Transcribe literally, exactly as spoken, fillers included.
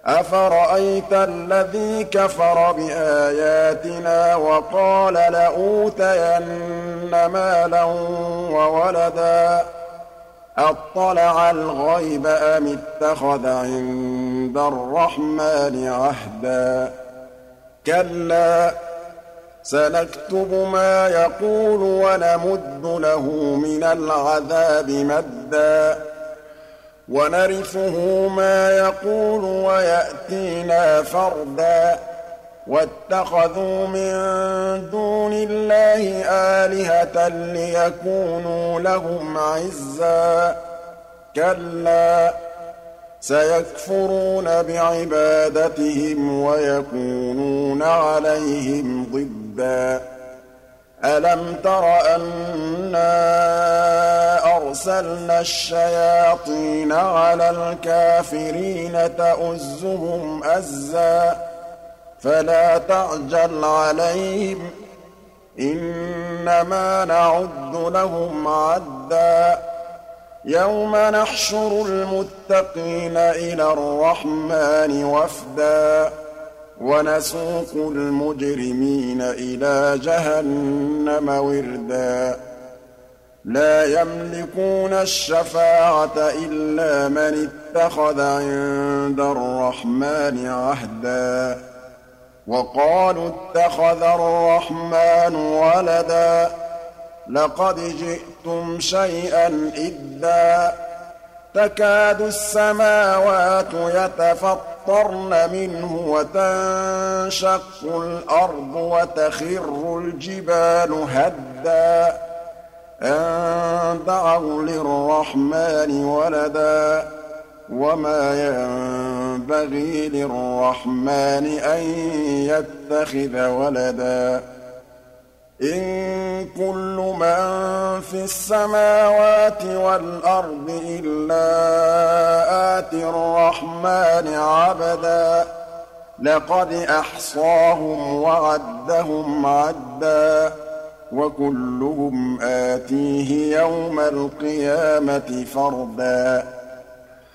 أَفَرَأَيْتَ الَّذِي كَفَرَ بِآيَاتِنَا وَقَالَ لَأُوتَيَنَّ مَالًا وَوَلَدًا أَطَّلَعَ الْغَيْبَ أَمِ اتَّخَذَ عِندَ الرَّحْمَٰنِ عَهْدًا كَلَّا سَنَكْتُبُ مَا يَقُولُ وَنَمُدُّ لَهُ مِنَ الْعَذَابِ مَدًّا وَنَرِثُهُ مَا يَقُولُ وَيَأْتِينَا فَرْدًا وَاتَّخَذُوا مِن دُونِ اللَّهِ آلِهَةً لِّيَكُونُوا لَهُمْ عِزًّا كَلَّا سَيَكْفُرُونَ بِعِبَادَتِهِمْ وَيَكُونُونَ عَلَيْهِمْ ضِدًّا أَلَمْ تَرَ أَنَّا أَرْسَلْنَا الشَّيَاطِينَ عَلَى الْكَافِرِينَ تَؤُزُّهُمْ أَزًّا فَلَا تَعْجَلْ عَلَيْهِمْ ۖ إِنَّمَا نَعُدُّ لَهُمْ عَدًّا يَوْمَ نَحْشُرُ الْمُتَّقِينَ إِلَى الرَّحْمَٰنِ وَفْدًا وَنَسُوقُ الْمُجْرِمِينَ إِلَىٰ جَهَنَّمَ وِرْدًا لَّا يَمْلِكُونَ الشَّفَاعَةَ إِلَّا مَنِ اتَّخَذَ عِندَ الرَّحْمَٰنِ عَهْدًا وَقَالُوا اتَّخَذَ الرَّحْمَٰنُ وَلَدًا لَّقَدْ جِئْتُمْ شَيْئًا إِدًّا تَكَادُ السَّمَاوَاتُ يَتَفَطَّرْنَ مِنْهُ وَتَنشَقُّ الْأَرْضُ وَتَخِرُّ الْجِبَالُ هَدًّا أَن دَعَوْا لِلرَّحْمَٰنِ وَلَدًا وَمَا يَنبَغِي لِلرَّحْمَٰنِ أَن يَتَّخِذَ وَلَدًا إِن كُلُّ مَن فِي السَّمَاوَاتِ وَالْأَرْضِ إِلَّا آتِي الرَّحْمَٰنِ عَبْدًا لَّقَدْ أَحْصَاهُمْ وَعَدَّهُمْ عَدًّا وَكُلُّهُمْ آتِيهِ يَوْمَ الْقِيَامَةِ فَرْدًا